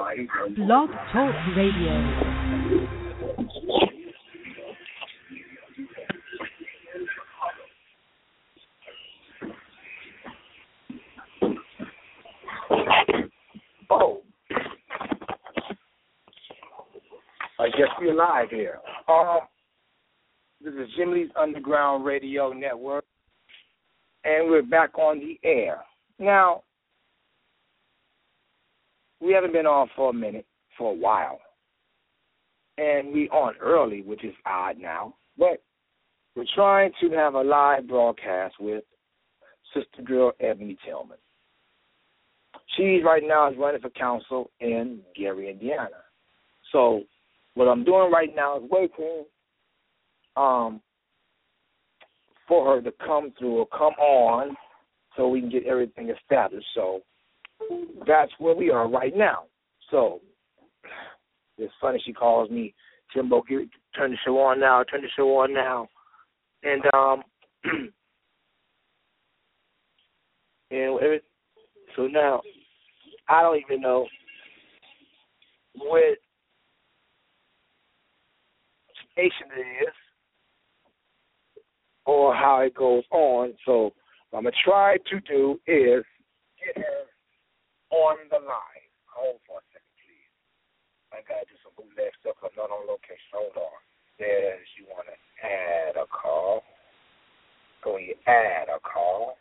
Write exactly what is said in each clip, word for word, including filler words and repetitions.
Blog Talk Radio. Oh, I guess we're live here. Um, this is Jim Lee's Underground Radio Network, and we're back on the air. Now, we haven't been on for a minute, for a while, and we on early, which is odd now, but we're trying to have a live broadcast with Sister Girl Ebony Tillman. She right now is running for council in Gary, Indiana. So what I'm doing right now is waiting um, for her to come through or come on so we can get everything established. So that's where we are right now. So it's funny she calls me, Timbo, get, turn the show on now, turn the show on now. And, um, and every, so now, I don't even know what station it is or how it goes on. So what I'm going to try to do is get her on the line. Hold for a second, please. I got to do some bootleg stuff. I'm not on location. Hold on. There's, you want to add a call. Go ahead, add a call.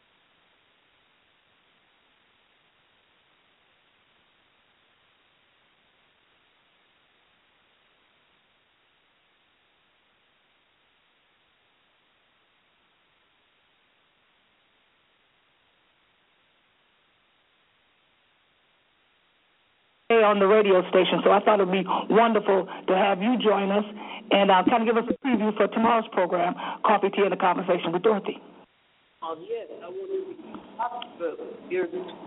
On the radio station, so I thought it would be wonderful to have you join us and uh, kind of give us a preview for tomorrow's program, Coffee, Tea, and a Conversation with Dorothy. Oh, yes, I wanted to talk about your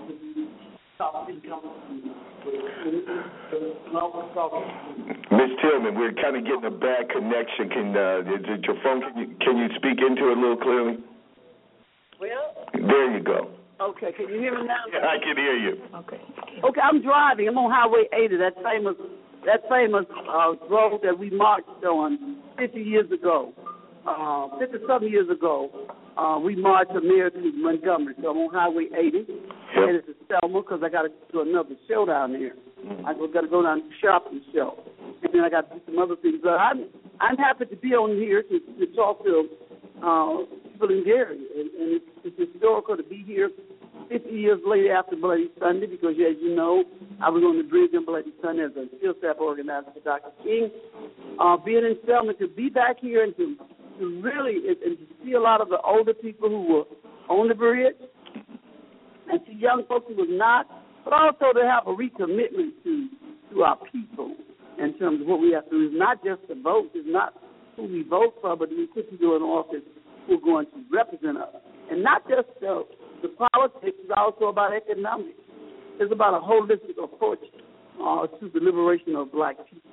Miss Tillman, we're kind of getting a bad connection. Can uh, is it your phone? Can you, can you speak into it a little clearly? Well, there you go. Okay, can you hear me now? Yeah, I can hear you. Okay. Okay, I'm driving. I'm on Highway eighty, that famous that famous uh, road that we marched on fifty years ago. Uh, fifty-something years ago, uh, we marched from there to Montgomery. So I'm on Highway eighty, yep. Headed to Selma because I got to do another show down there. Mm-hmm. I got to go down to the shopping show. And then I got to do some other things. But I'm, I'm happy to be on here to, to talk to uh, people in Gary. And, and it's, it's historical to be here fifty years later after Bloody Sunday because, as you know, I was on the bridge on Bloody Sunday as a field staff organizer for Doctor King. Uh, being in Selma, to be back here and to, to really and, and to see a lot of the older people who were on the bridge and see young folks who were not, but also to have a recommitment to, to our people in terms of what we have to do. It's not just the vote. It's not who we vote for, but we put people in office who are going to represent us. And not just uh, the politics, is also about economics. It's about a holistic approach uh, to the liberation of black people.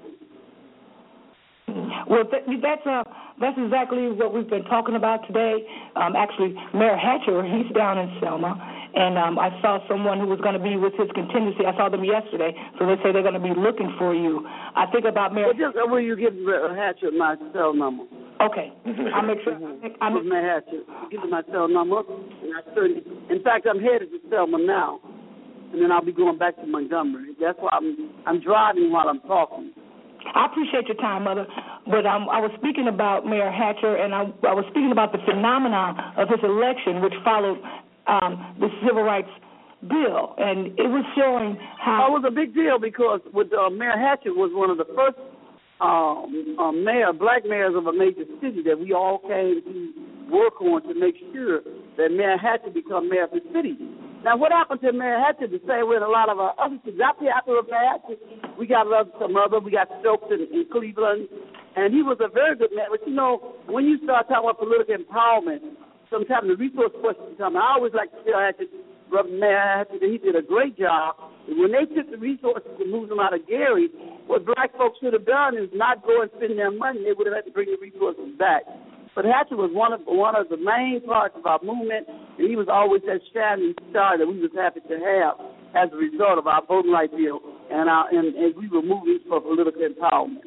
Well, th- that's uh, that's exactly what we've been talking about today. Um, actually, Mayor Hatcher, he's down in Selma, and um, I saw someone who was going to be with his contingency. I saw them yesterday, so they say they're going to be looking for you. I think about Mayor. Well, just uh, will you give Hatcher my cell number? Okay, I'll make sure. I'm with Mayor Hatcher. Give him my cell number. And I certainly, in fact, I'm headed to Selma now, and then I'll be going back to Montgomery. That's why I'm I'm driving while I'm talking. I appreciate your time, Mother, but um, I was speaking about Mayor Hatcher, and I, I was speaking about the phenomenon of his election, which followed um, the Civil Rights Bill, and it was showing how... Oh, it was a big deal because with uh, Mayor Hatcher was one of the first um, uh, mayor, black mayors of a major city that we all came to work on to make sure that Mayor Hatcher become mayor of the city. Now, what happened to Mayor Hatcher the same way in a lot of our other cities? After, after Mayor Hatcher, we got some other, we got Stokes in, in Cleveland, and he was a very good man. But, you know, when you start talking about political empowerment, sometimes the resource questions come. I always like to tell Hatcher, Mayor Hatcher, that he did a great job. And when they took the resources and moved them out of Gary, what black folks should have done is not go and spend their money. They would have had to bring the resources back. But Hatcher was one of one of the main parts of our movement, and he was always that shining star that we was happy to have as a result of our voting rights bill. and, uh, and, and we were moving for political empowerment.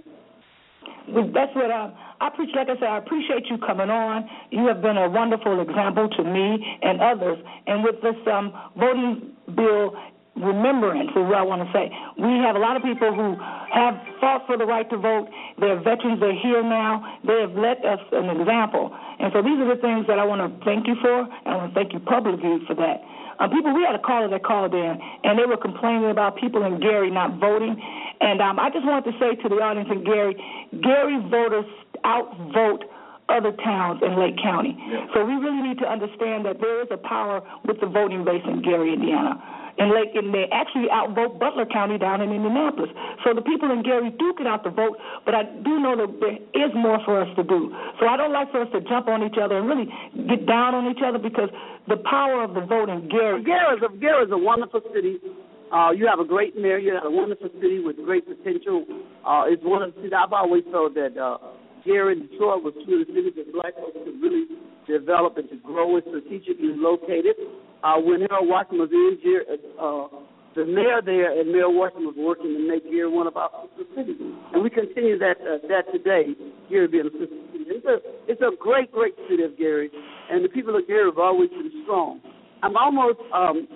Well, that's what I, I appreciate. Like I said, I appreciate you coming on. You have been a wonderful example to me and others. And with this um, voting bill remembrance is what I want to say. We have a lot of people who have fought for the right to vote. They're veterans. They're here now. They have led us an example. And so these are the things that I want to thank you for, and I want to thank you publicly for that. Um, people, we had a caller that called in, and they were complaining about people in Gary not voting. And um, I just wanted to say to the audience in Gary, Gary voters outvote other towns in Lake County. Yeah. So we really need to understand that there is a power with the voting base in Gary, Indiana. And Lake, and they actually outvote Butler County down in Indianapolis. So the people in Gary do get out the vote, but I do know that there is more for us to do. So I don't like for us to jump on each other and really get down on each other, because the power of the vote in Gary. Gary is a, Gary is a wonderful city. Uh, you have a great mayor. You have a wonderful city with great potential. Uh, it's one of the cities I've always felt that uh, Gary and Detroit was two of the cities that black folks could really develop and to grow. It's strategically located. Uh, when Harold Washington was in, uh, the mayor there and Mayor Washington was working to make Gary one of our sister cities. And we continue that uh, that today, Gary being a sister city. It's a, it's a great, great city of Gary, and the people of Gary have always been strong. I'm almost... Um,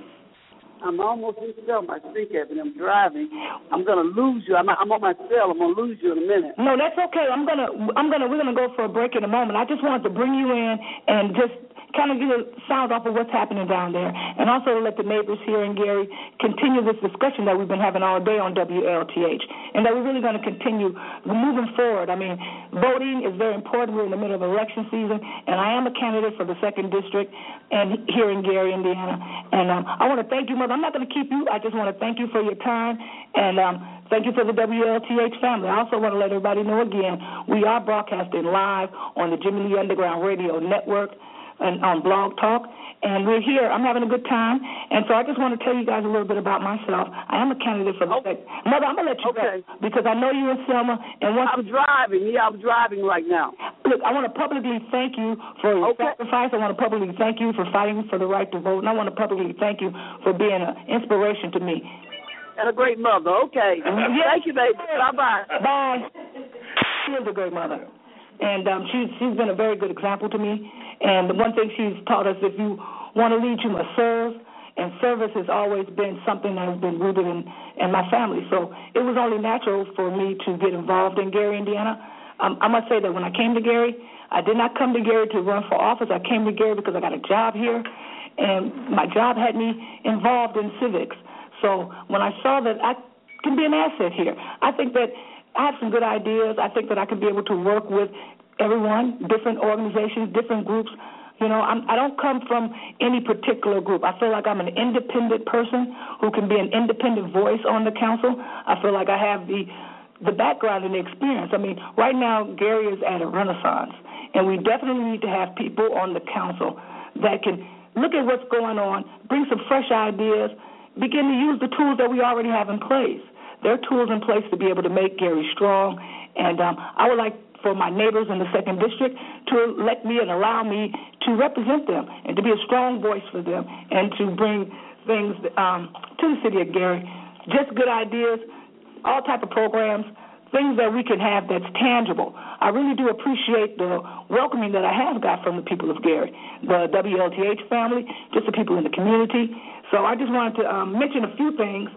I'm almost in Selma. I think of it. I'm driving. I'm gonna lose you. I'm, I'm on my cell. I'm gonna lose you in a minute. No, that's okay. I'm gonna. I'm gonna. We're gonna go for a break in a moment. I just wanted to bring you in and just kind of get a sound off of what's happening down there, and also to let the neighbors here in Gary continue this discussion that we've been having all day on W L T H, and that we're really going to continue moving forward. I mean, voting is very important. We're in the middle of election season, and I am a candidate for the second district and here in Gary, Indiana. And um, I want to thank you, Mother. I'm not going to keep you. I just want to thank you for your time, and um, thank you for the W L T H family. I also want to let everybody know again, we are broadcasting live on the Jimmy Lee Underground Radio Network and on Blog Talk, and we're here. I'm having a good time, and so I just want to tell you guys a little bit about myself. I am a candidate for the okay. Mother, I'm going to let you okay. go, because I know you're in Selma. And once I'm driving. Yeah, I'm driving right now. Look, I want to publicly thank you for your okay. sacrifice. I want to publicly thank you for fighting for the right to vote, and I want to publicly thank you for being an inspiration to me. And a great mother. Okay. Yeah. Thank you, baby. Bye-bye. Bye. She is a great mother. And um, she's, she's been a very good example to me. And the one thing she's taught us, if you want to lead, you must serve. And service has always been something that has been rooted in, in my family. So it was only natural for me to get involved in Gary, Indiana. Um, I must say that when I came to Gary, I did not come to Gary to run for office. I came to Gary because I got a job here. And my job had me involved in civics. So when I saw that I can be an asset here, I think that I have some good ideas. I think that I can be able to work with everyone, different organizations, different groups. You know, I'm, I don't come from any particular group. I feel like I'm an independent person who can be an independent voice on the council. I feel like I have the the background and the experience. I mean, right now, Gary is at a renaissance, and we definitely need to have people on the council that can look at what's going on, bring some fresh ideas, begin to use the tools that we already have in place. There are tools in place to be able to make Gary strong, and um, I would like for my neighbors in the second district to let me and allow me to represent them and to be a strong voice for them and to bring things um, to the city of Gary, just good ideas, all type of programs, things that we can have that's tangible. I really do appreciate the welcoming that I have got from the people of Gary, the W L T H family, just the people in the community. So I just wanted to um, mention a few things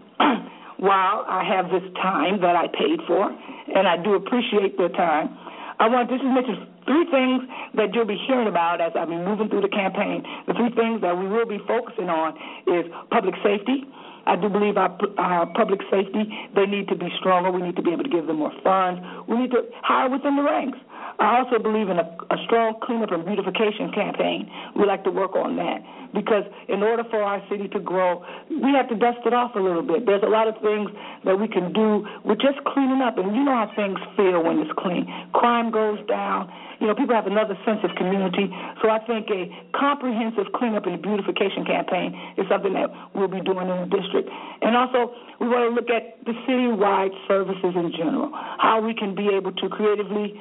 while I have this time that I paid for, and I do appreciate the time. I want to just mention three things that you'll be hearing about as I've been moving through the campaign. The three things that we will be focusing on is public safety. I do believe our, our public safety, they need to be stronger. We need to be able to give them more funds. We need to hire within the ranks. I also believe in a, a strong cleanup and beautification campaign. We like to work on that because in order for our city to grow, we have to dust it off a little bit. There's a lot of things that we can do with just cleaning up, and you know how things feel when it's clean. Crime goes down. You know, people have another sense of community. So I think a comprehensive cleanup and beautification campaign is something that we'll be doing in the district. And also, we want to look at the citywide services in general, how we can be able to creatively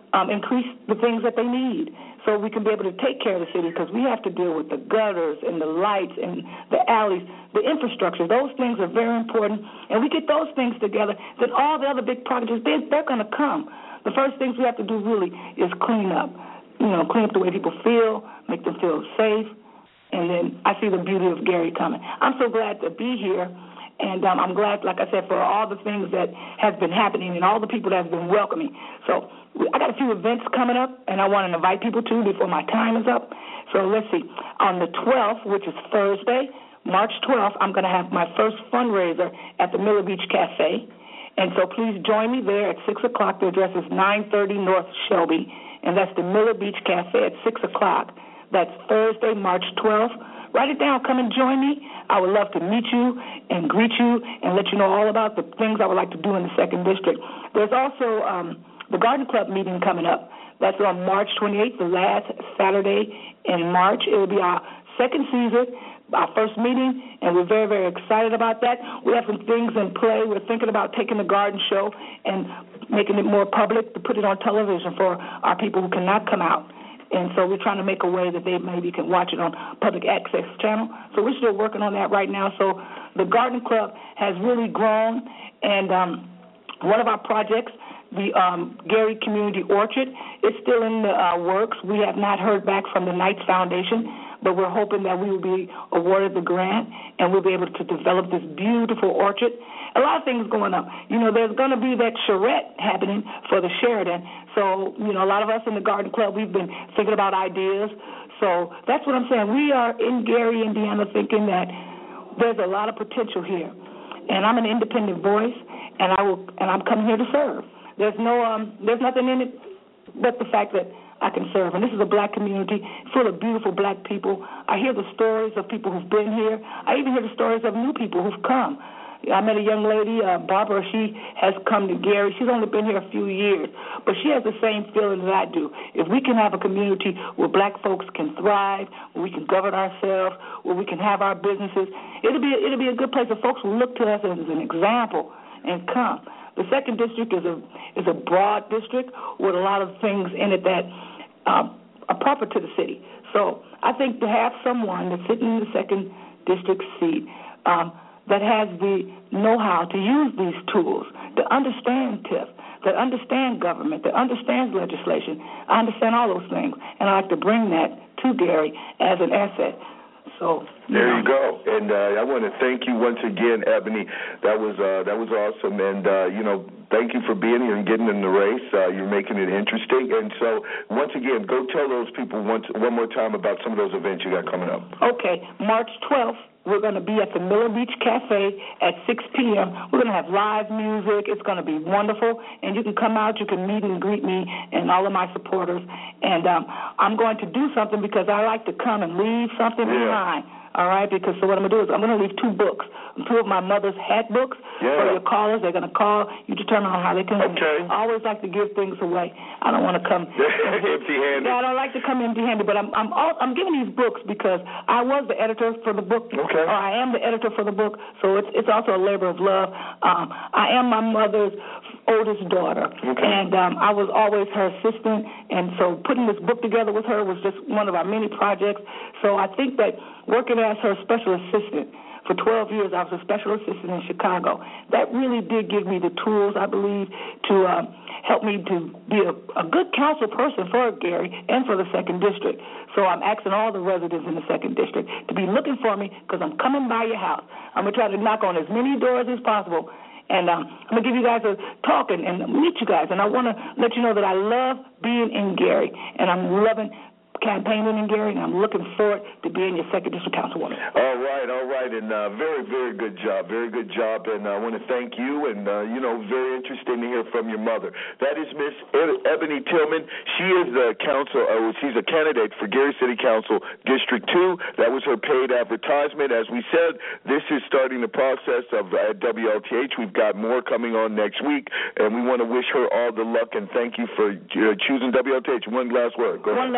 um, increase the things that they need so we can be able to take care of the city, because we have to deal with the gutters and the lights and the alleys, the infrastructure. Those things are very important, and we get those things together, then all the other big projects, they, they're going to come. The first things we have to do really is clean up, you know, clean up the way people feel, make them feel safe, and then I see the beauty of Gary coming. I'm so glad to be here. And um, I'm glad, like I said, for all the things that have been happening and all the people that have been welcoming. So I got a few events coming up, and I want to invite people to before my time is up. So let's see. On the twelfth, which is Thursday, March twelfth, I'm going to have my first fundraiser at the Miller Beach Cafe. And so please join me there at six o'clock. The address is nine thirty North Shelby, and that's the Miller Beach Cafe at six o'clock. That's Thursday, March twelfth. Write it down. Come and join me. I would love to meet you and greet you and let you know all about the things I would like to do in the second district. There's also um, the Garden Club meeting coming up. That's on March twenty-eighth, the last Saturday in March. It will be our second season, our first meeting, and we're very, very excited about that. We have some things in play. We're thinking about taking the garden show and making it more public to put it on television for our people who cannot come out. And so we're trying to make a way that they maybe can watch it on public access channel. So we're still working on that right now. So the Garden Club has really grown, and um, one of our projects, the um, Gary Community Orchard, is still in the uh, works. We have not heard back from the Knights Foundation, but we're hoping that we will be awarded the grant and we'll be able to develop this beautiful orchard. A lot of things going on. You know, there's going to be that charrette happening for the Sheridan. So, you know, a lot of us in the Garden Club, we've been thinking about ideas. So that's what I'm saying. We are in Gary, Indiana, thinking that there's a lot of potential here. And I'm an independent voice, and I will, and I'm coming here to serve. There's no, um, there's nothing in it but the fact that I can serve. And this is a black community full of beautiful black people. I hear the stories of people who've been here. I even hear the stories of new people who've come. I met a young lady, uh, Barbara. She has come to Gary. She's only been here a few years, but she has the same feeling that I do. If we can have a community where black folks can thrive, where we can govern ourselves, where we can have our businesses, it'll be a, it'll be a good place where folks will look to us as an example and come. The second district is a is a broad district with a lot of things in it that um, are proper to the city. So I think to have someone that's sitting in the second district seat um, that has the know-how to use these tools, to understand T I F, that understand government, that understands legislation. I understand all those things, and I like to bring that to Gary as an asset. So there you go, and uh, I want to thank you once again, Ebony. That was uh, that was awesome, and uh, you know, thank you for being here and getting in the race. Uh, you're making it interesting, and so once again, go tell those people once one more time about some of those events you got coming up. Okay, March twelfth. We're going to be at the Miller Beach Cafe at six p.m. We're going to have live music. It's going to be wonderful, and you can come out. You can meet and greet me and all of my supporters. And um, I'm going to do something because I like to come and leave something yeah. behind. All right, because so what I'm going to do is I'm going to leave two books, two of my mother's hat books yeah. for your callers. They're going to call. You determine on how they can. Okay. I always like to give things away. I don't want to come empty-handed. Yeah, I don't like to come empty-handed, but I'm I'm all, I'm giving these books because I was the editor for the book. Okay. Or I am the editor for the book, so it's it's also a labor of love. Um, I am my mother's oldest daughter, okay. and um, I was always her assistant, and so putting this book together with her was just one of our many projects. So I think that working as her special assistant for twelve years, I was a special assistant in Chicago. That really did give me the tools, I believe, to um, help me to be a, a good council person for Gary and for the second district. So I'm asking all the residents in the second district to be looking for me because I'm coming by your house. I'm going to try to knock on as many doors as possible. And um, I'm going to give you guys a talk and, and meet you guys. And I want to let you know that I love being in Gary, and I'm loving campaigning in Gary, and I'm looking forward to being your second district councilwoman. All right, all right, and uh, very, very good job, very good job, and I want to thank you, and, uh, you know, very interesting to hear from your mother. That is Miss Ebony Tillman. She is the council, uh, she's a candidate for Gary City Council District two. That was her paid advertisement. As we said, this is starting the process of uh, W L T H. We've got more coming on next week, and we want to wish her all the luck, and thank you for uh, choosing W L T H. One last word. Go One ahead. last word. Um,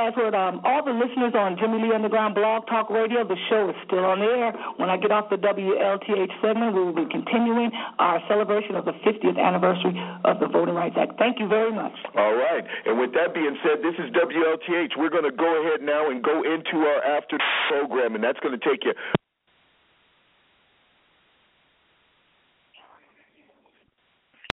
um, all the listeners on Jimmy Lee Underground Blog Talk Radio, the show is still on the air. When I get off the W L T H segment, we will be continuing our celebration of the fiftieth anniversary of the Voting Rights Act. Thank you very much. All right. And with that being said, this is W L T H. We're going to go ahead now and go into our after program, and that's going to take you